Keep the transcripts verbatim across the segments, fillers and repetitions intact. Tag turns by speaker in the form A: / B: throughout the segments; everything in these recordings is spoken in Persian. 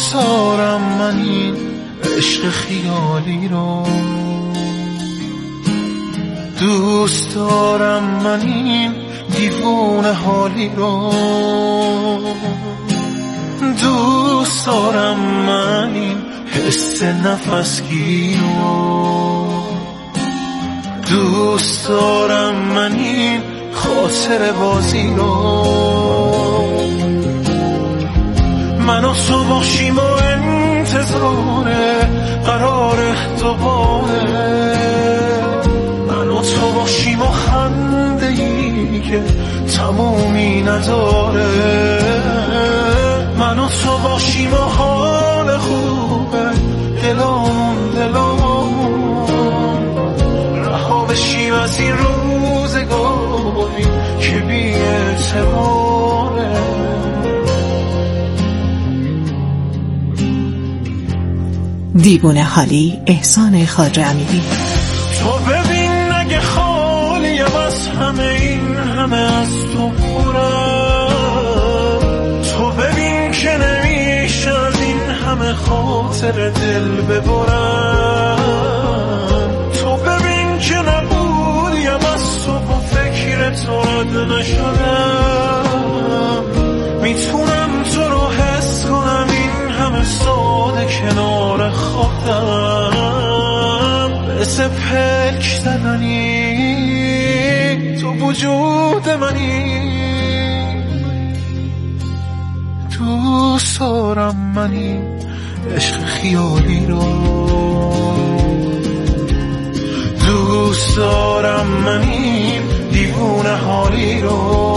A: دوست دارم من این عشق خیالی رو، دوست دارم من این دیوونه حالی رو، دوست دارم من این حس نفسگی رو، دوست دارم من این خاطر بازی رو. من و تو باشیم و انتظار قرار دوباره، من و تو باشیم و خنده ای که تمومی نداره، من و تو باشیم و حال خوبه دلامون دلامون، رها بشیم از این روزگاری که بی اعتباره.
B: دیوونه حالی، احسان خواجه امیری.
A: تو ببین اگه خالیم از همه این همه از تو پرم، تو ببین که نمیشه از این همه خاطر دل ببرم، تو ببین که نبودیم از تو با فکر تو رد نشدم، میتونم تو رو حس کنم این همه ساده کنار خودم، مثل پلک زدنی تو وجود منی. دوست دارم من این عشق خیالی رو، دوست دارم من این دیوونه حالی رو،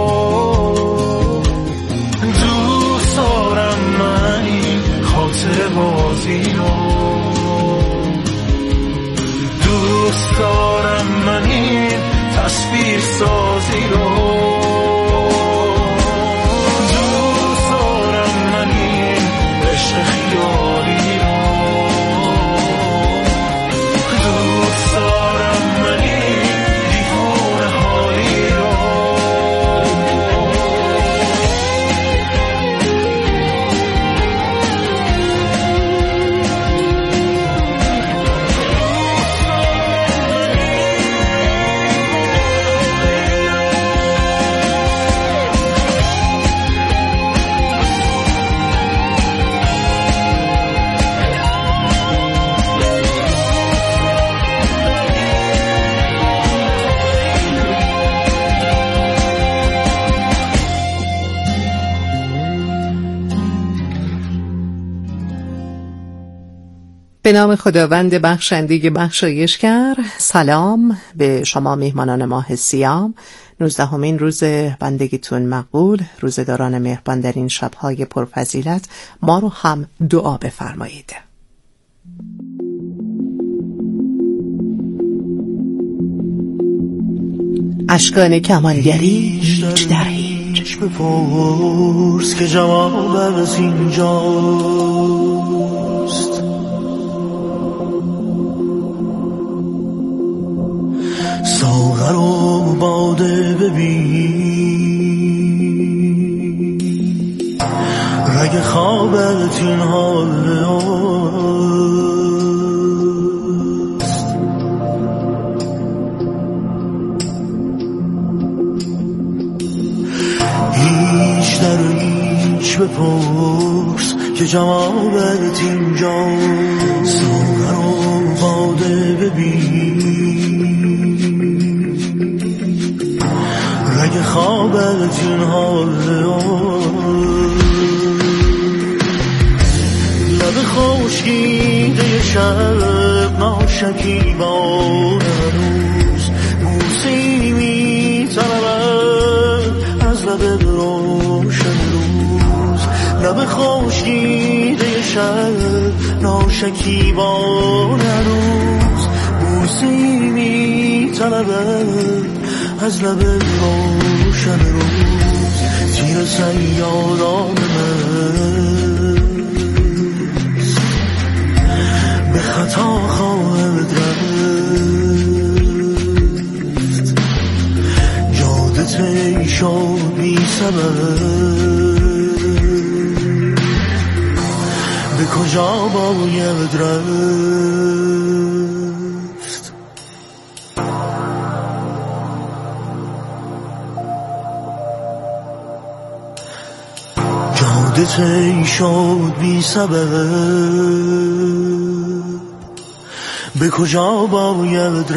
A: دوست دارم من این خاطر بازی رو، دوست دارم من این تصویر سازی رو، دوست دارم من این عشق خیالی رو، دوست دارم من این دیوونه حالی رو.
B: به نام خداوند بخشنده بخشایشگر. سلام به شما میهمانان ماه سیام، نوزدهمین روز بندگیتون مقبول. روزداران مهربان در این شب‌های پرفضیلت ما رو هم دعا بفرمایید. اشکان کمانگری هیچ در هیچ
C: بپرس که جواب از اینجاست، ساغر و باده ببین، رگ خوابت این حال است، هیچ در هیچ بپرس که جوابت اینجاست، ساغر و باده ببین، رگ خوابت این حال لب خشکیده شب ناشکیبان هنوز بوسی می‌طلبد از لب روشن روز، لب خشکیده شب ناشکیبان هنوز بوسی می‌طلبد از لب روشن روز، تیر سیادان من به خطا خواهد رفت، جاده طی شد بی سبب، به کجا باید رفت؟ جاده طی شد بی سبب، به کجا باید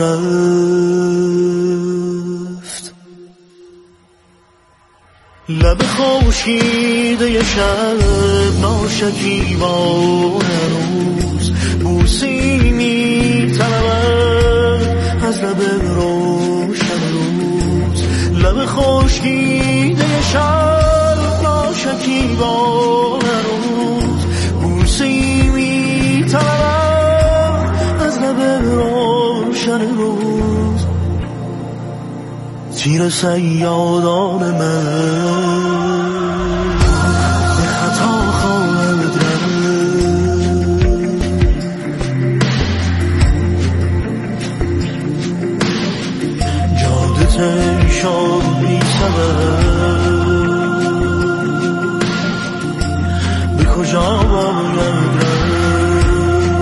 C: رفت؟ لب خورشیده شب ناشکیبان روز بوسی می طلبد از لب روشن روز. لب خورشیده شب ناشکیبان روز بوسی می طلبد از لب روشن روز. تیر صیادان من به خطا خواهد رفت. جاده طی شد بی سبب، به کجا باید رفت؟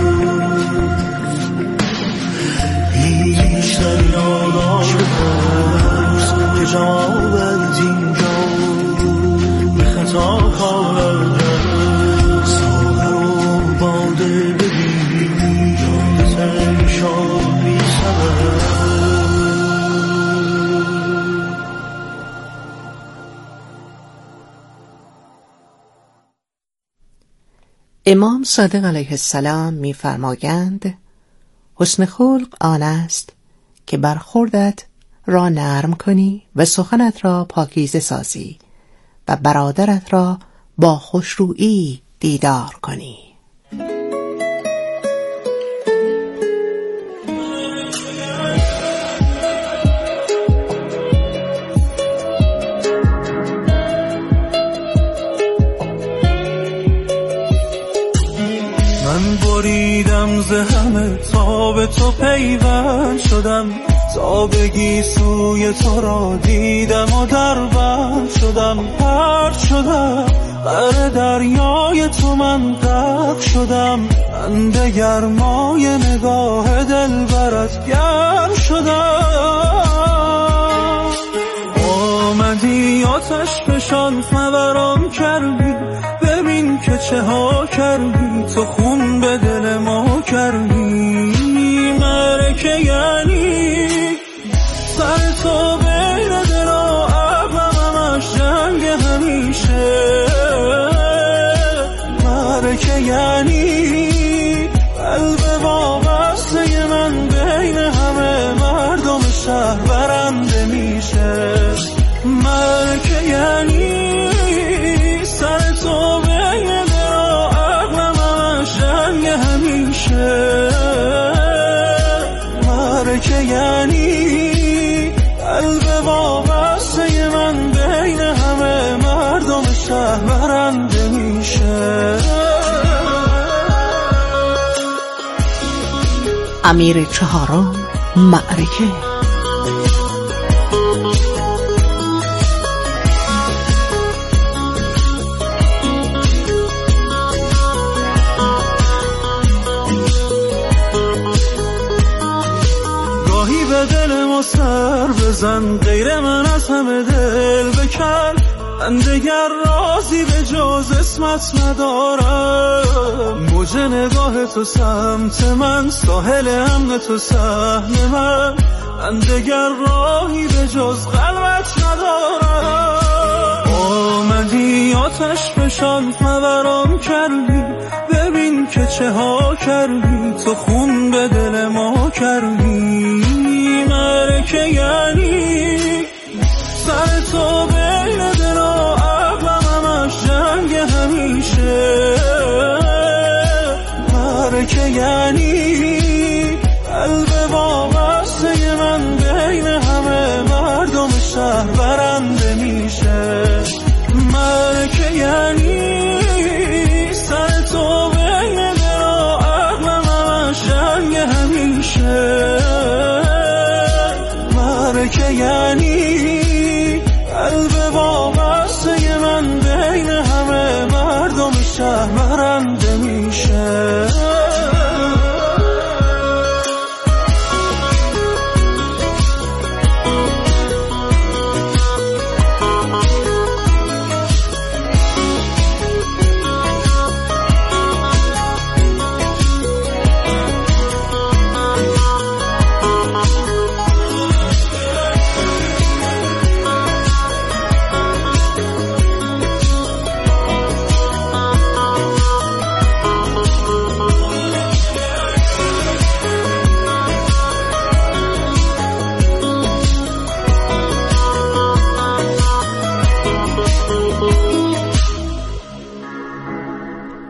C: هیچ دریاداش بپرس که جوابت اینجا به خطا خواهد رفت. ساغر و باده ببین جاده طی شد بی سبب.
B: امام صادق علیه السلام می‌فرمایند حسن خلق آن است که برخوردت را نرم کنی و سخنت را پاکیزه سازی و برادرت را با خوشرویی دیدار کنی.
A: من بریدم ز همه تا به تو پیوند شدم، تا بگی سوی تو را دیدم و در بند شدم. پرد شدم غرق دریای تو من غرق شدم، بند گرمای نگاه دلبرت گرم شدم. آمدی آتش فشان فوران کردی، ببین که چه ها کردی، تو خون به دل ما کردی. مرکه یعنی سر تو بین دل و عقلم همش جنگ همیشه. مرکه یعنی قلب وابسته من بین همه مردم شهر برنده میشه. مرکه یعنی سر تو بین دل و عقلم همش جنگ همیشه. مرکه یعنی قلب وابسته من بین همه مردم شهر برنده میشه.
B: امیر چهارم معرکه.
A: گاهی به دل ما سر بزن، غیر من از همه دل بکن. من دگر رازی به جز اسمت ندارم. موج نگاه تو سمت من، ساحل امن تو سهم من. من دگر راهی به جز قلبت ندارم. آمدی آتش فشان فوران کردی، ببین که چه ها کردی، تو خون به دل ما کردی. مرکه یعنی سر تو بین دل و عقلم همش جنگ همیشه. مرکه یعنی قلب وابسته من بین همه مردم شهر برنده میشه. مرکه یعنی سر تو بین دل و عقلم همش جنگ همیشه.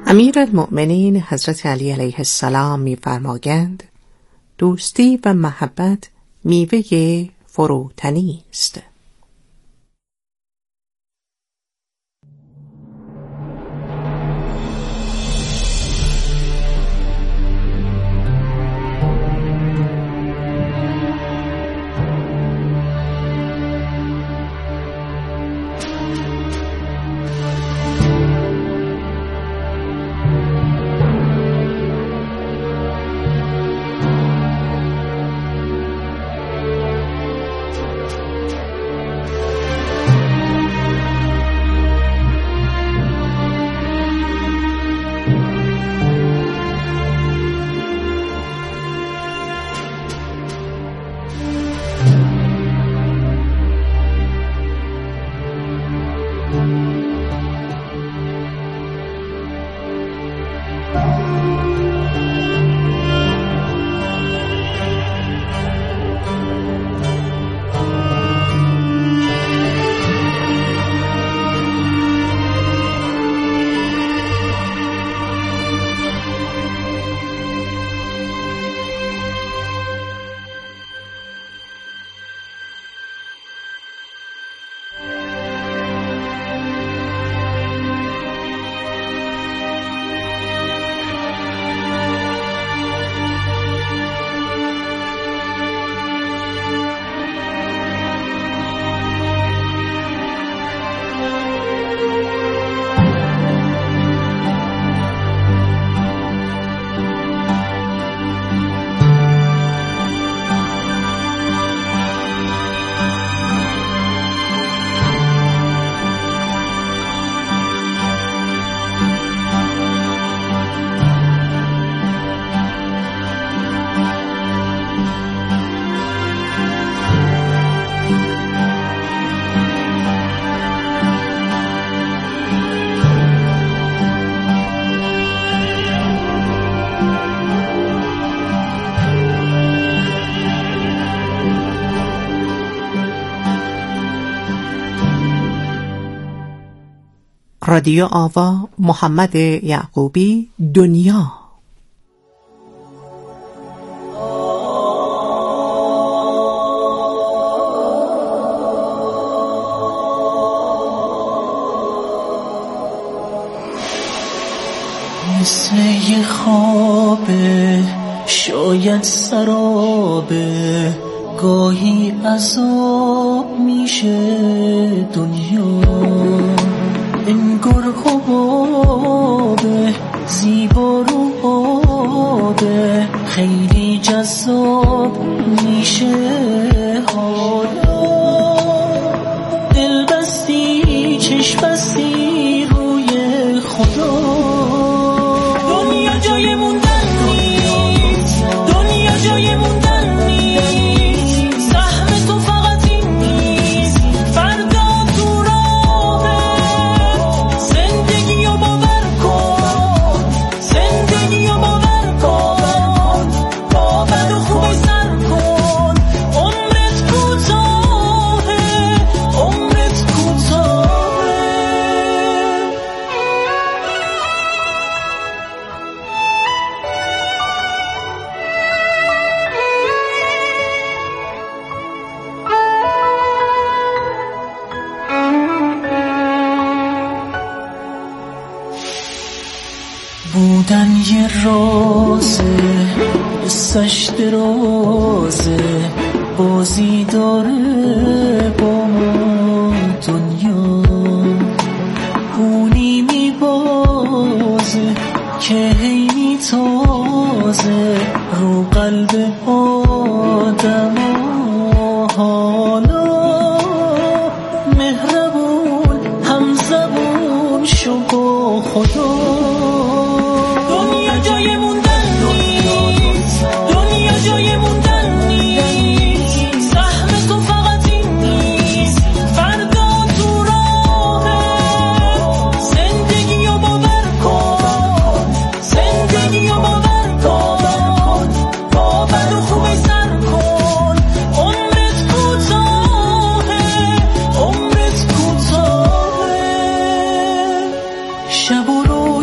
B: امیرالمؤمنین حضرت علی علیه السلام می‌فرمایند دوستی و محبت میوه فروتنی است. رادیو آوا، محمد یعقوبی، دنیا.
C: مثل یه خوابه، شاید سرابه، گاهی عذاب میشه دنیا. انگار حبابه، زیبا رو آبه، خیلی جذاب میشه حالا. دل بستی چشم بستی روی خدا. دنیا جای موندن نیست، دنیا جای موندن نیست، سهم تو فقط این نیست، فردا تو راهه. زندگی رو باور کن، زندگی رو باور کن، با بد و خوبی سر کن. عمرت کوتاهه، عمرت کوتاهه. بودن یه رازه، قصه‌اش درازه، بازی داره با ما دنیا. اونی میبازه که هی میتازه رو قلب آدم ها. حالا مهربون همزبون شو با خدا. دنیا جای موندن نیست، دنیا جای موندن نیست، سهم تو فقط این نیست، فردا تو راهه. زندگی رو باور کن، زندگی رو باور کن، با بد و خوبی سر کن. عمرت کوتاهه، عمرت کوتاهه. شب و روز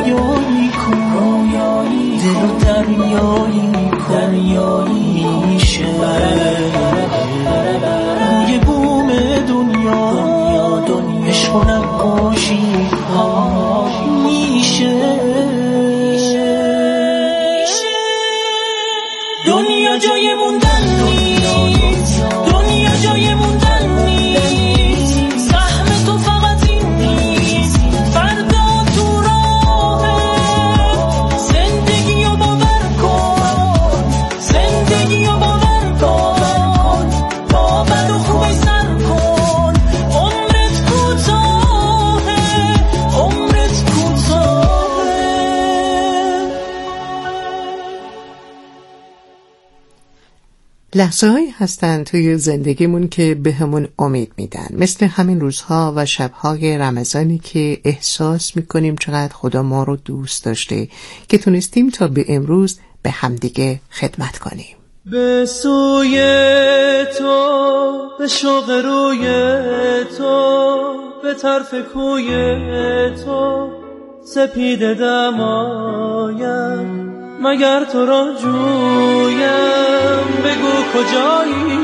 B: لحظه‌هایی هستن توی زندگیمون که به همون امید میدن، مثل همین روزها و شبهای رمضانی که احساس میکنیم چقدر خدا ما رو دوست داشته که تونستیم تا به امروز به همدیگه خدمت کنیم.
A: به سوی تو، به شوق روی تو، به طرف کوی تو سپیده دمایم، مگر تو را جویم بگو کجایی.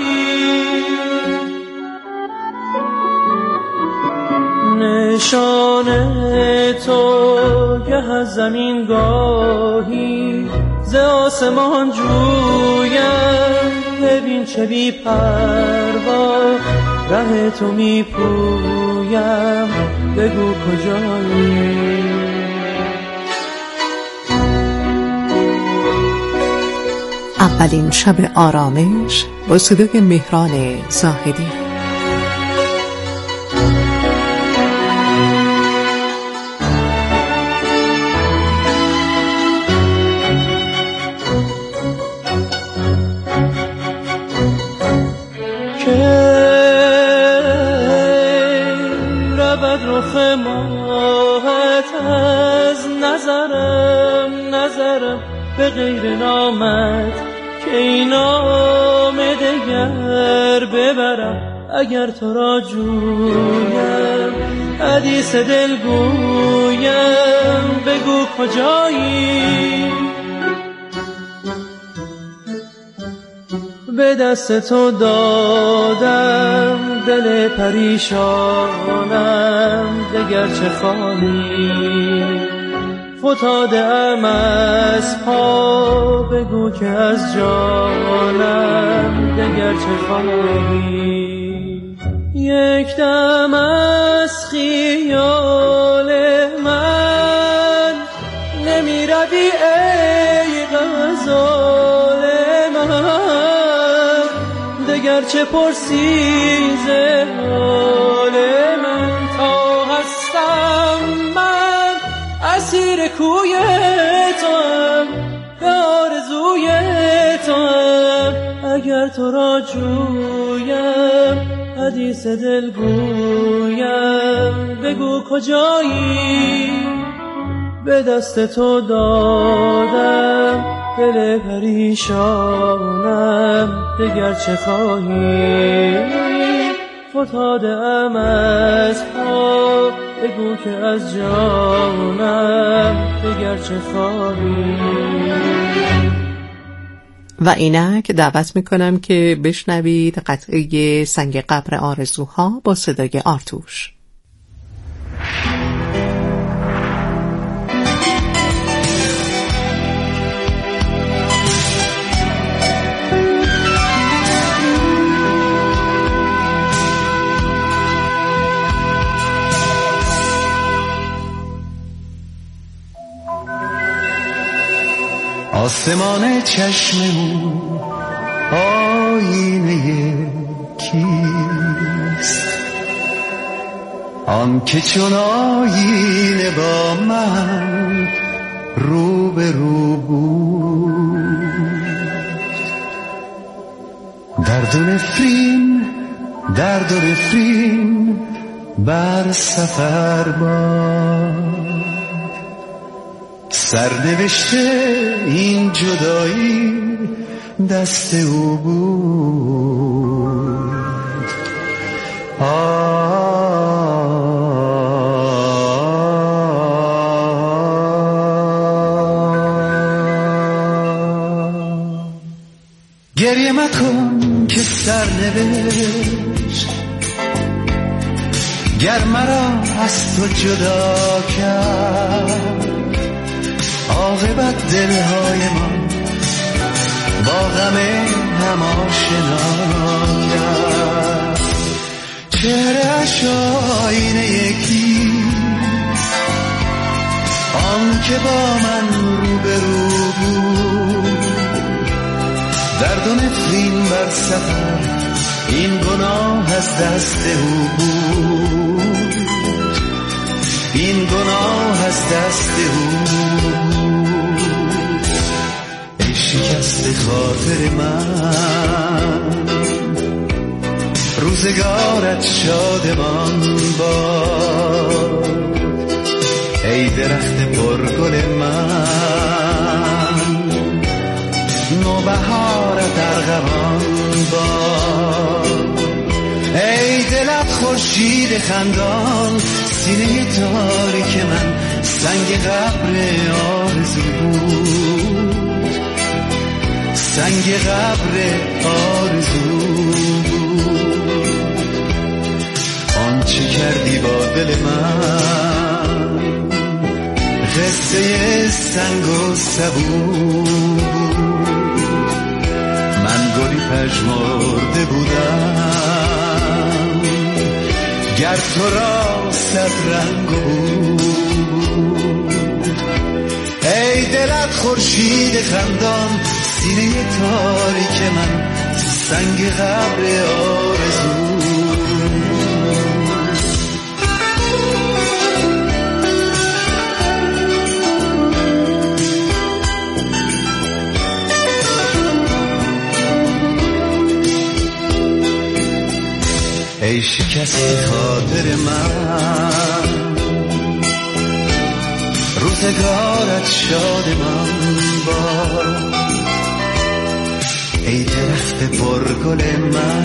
A: نشان تو گه از زمین گاهی ز آسمان جویم، ببین چه بی پروا ره تو می پویم بگو کجایی.
B: اولین شب آرامش با صدای مهران زاهدی.
A: رخ ماهت از نظرم نظرم به غیر نامت که این نام دگر ببرم، اگر تو را جویم حدیث دل گویم بگو کجایی. به دست تو دادم دل پریشانم دگر چه خواهی. فتاده ام از پا بگو که از جانم دگر چه خواهی. یک دم از خیال من نمی روی ای غزال من، دگر چه پرسی ز حال من. تا هستم من اسیر کوی توام، به آرزوی توام، اگر تو را جویم حدیث دل گویم بگو کجایی. به دست تو دادم دل پریشانم دگر چه خواهی. فتاده ام از پا بگو که از جانم دگر چه خواهی.
B: و اینک دعوت میکنم که بشنوید قطعه سنگ قبر آرزوها با صدای آرتوش.
D: آسمان چشممون آینه کیست؟ آن که چون آینه با من رو به رو بود. درد و نفرین درد و نفرین بر سفر باد، سرنوشته این جدایی دست او بود. گریه مکن که سرنوشت گر مرا از تو جدا کرد، عاقبت دلهای ما با غم هم آشناید. چهره‌اش آینه یکیست، آن که با من روبرو بود. درد و نفرین بر سفر این گناه از دست او بود، این گناه از دست او. شکست خاطر من، روزگارت شادمان باد ای درخت پرگل من، نوبهارت ارغوان باد ای دلت خورشید خندان، سینه تاریک من سنگ قبر آرزو بود، سنگ قبر آرزو بود. آنچه کردی با دل من قصه سنگ و سبو بود، من گلی پژمرده بودم گر تو را صد رنگ بود. ای دلت خورشید خندان، سینه تاریک من سنگ قبر آرزو. ای شکست خاطر من، روزگارت شادمان باد ای درخت پرگل من،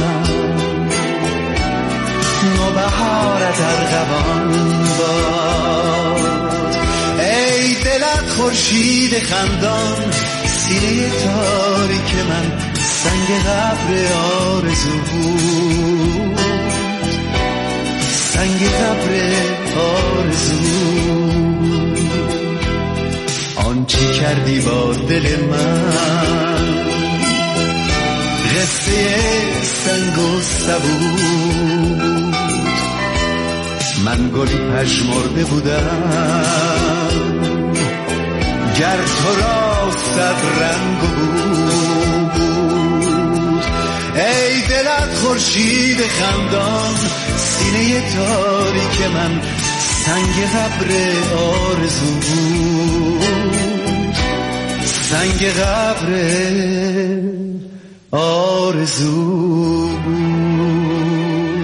D: نوبهارت ارغوان باد ای دلت خورشید خندان، سینه تاریک من سنگ قبر آرزو بود، سنگ قبر آرزو. آنچه کردی با دل من قصه سنگ و سبو بود، من گلی پژمرده بودم گر تو را صد رنگ بود. ای دلت خورشید خندان، سینه تاریک من سنگ قبر آرزو بود، سنگ قبر آرزو بود.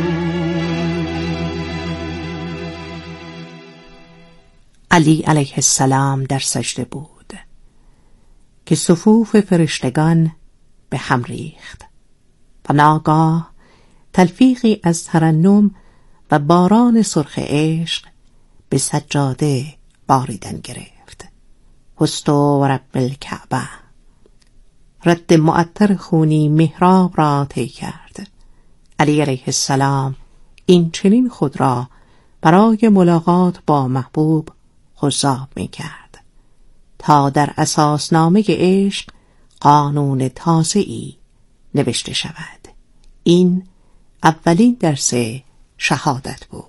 B: علی علیه السلام در سجده بود که صفوف فرشتگان به هم ریخت و ناگاه تلفیقی از ترنم و باران سرخ عشق به سجاده باریدن گرفت. حست و رب الکعبه، رد معطر خونی محراب را طی کرد. علی علیه السلام این چنین خود را برای ملاقات با محبوب خضاب می کرد تا در اساسنامه عشق قانون تازه‌ای نوشته شود. این اولین درس شهادت بود.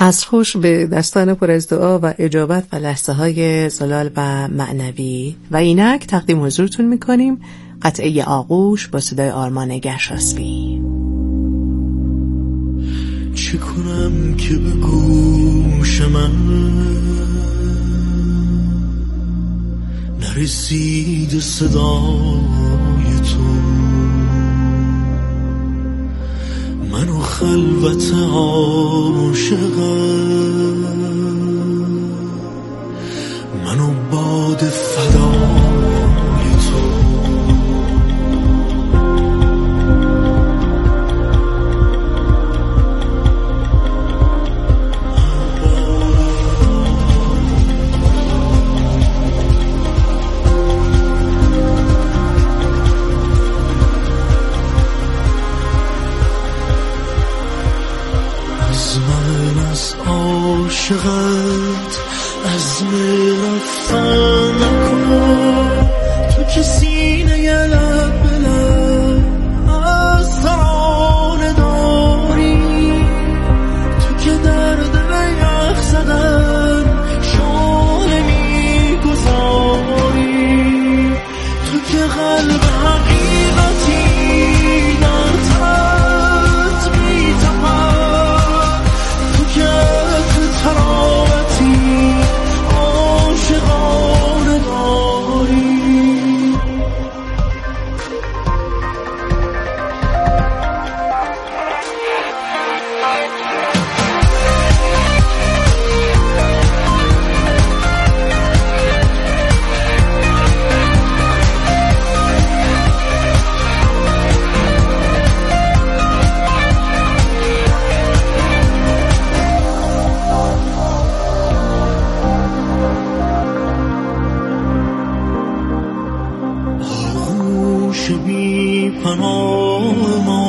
B: از خوش به دستان پر از دعا و اجابت و لحظه های زلال و معنوی و اینک تقدیم حضورتون میکنیم قطعه آغوش با صدای آرمان گرشاسبی.
A: چه کنم که به گوش من نرسید صدای تو، منو خلوت عاشقم، منو باد فدای تو. عاشقت عزم رفتن نکن، تو که سینه لب به لب از ترانه داری، تو که درد یخ زدن شانه میگذاری، تو که قلب حقیقتی در ترت میتپد، تو که تراوتی عاشقانه داری. بی پناه ما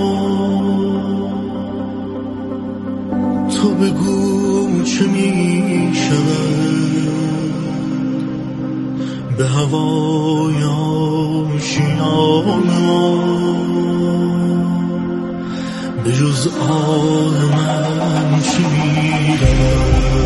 A: تو بگو چه می شود به هوای آشیان ما، به جز آه من چی می رود.